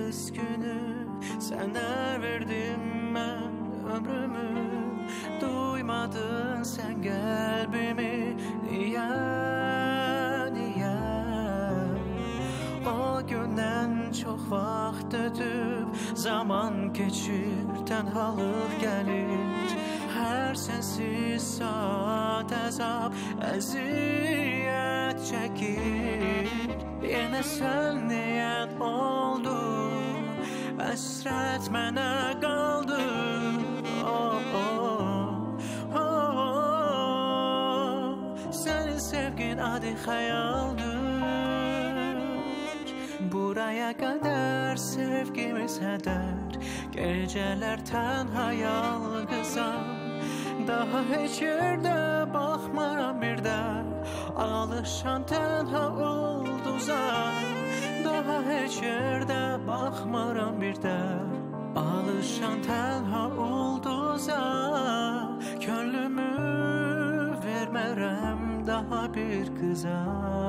kız günü sənə verdim mən ömrümü. Duymadın sən qəlbimi, niyə? O gündən çox vaxt ötüb, zaman keçir, tənhalıq gəlir. Hər sənsiz saat əzab, əziyyət çəkir. Yenə sən niyyət oldu, əsrət mənə qaldı. Sənin sevgin adi xəyaldır. Buraya qədər sevgimiz hədər, gecələr tənha yalqızam. Daha heç yerdə baxmaram bir də, alışan tənha ulduza. Daha heç yerdə baxmaram bir də, alışan tənha ulduza. Könlümü vermərəm daha bir qıza.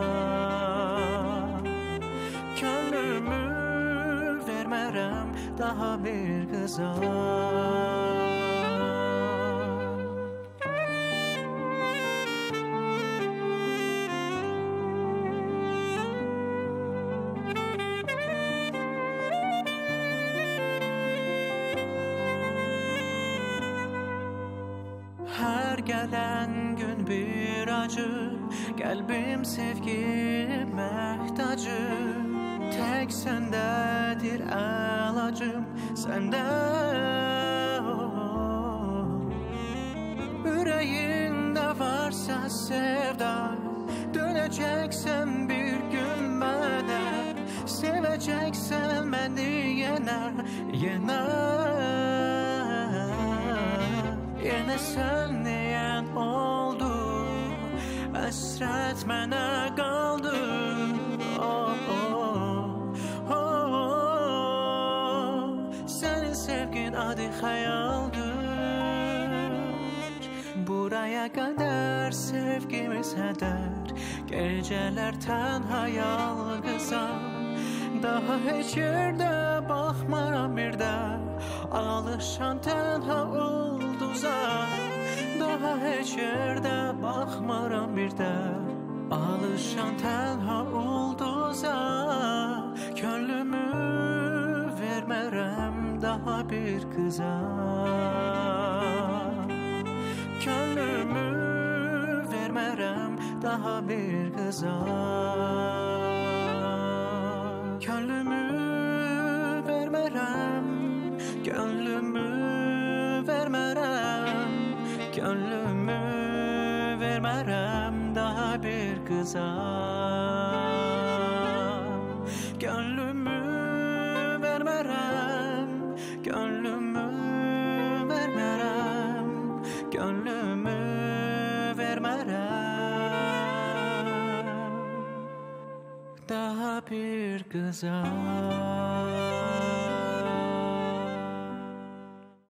Könlümü vermərəm daha bir qıza. Hər gələn gün bir acı, qəlbim sevgi məhtacı. Tək səndədir əlacım, səndə. Ürəyində varsa sevda, dönəcəksən bir gün mənə. Sevəcəksən məni yenə, yenə. Yenə sən niyyət oldu, əsrət mənə qaldı. Sənin sevgin adi xəyaldır. Buraya qədər sevgimiz hədər, gecələr tənha yalqızam. Daha heç yerdə baxmaram bir də, alışan tənha ulduza. Daha heç yerdə baxmaram bir də, alışan tənha ulduza. Könlümü vermərəm daha bir qıza. Könlümü vermərəm daha bir qıza. Könlümü vermərəm, könlümü vermərəm, könlümü vermərəm daha bir qıza. Könlümü vermərəm, könlümü vermərəm, könlümü vermərəm daha bir qıza.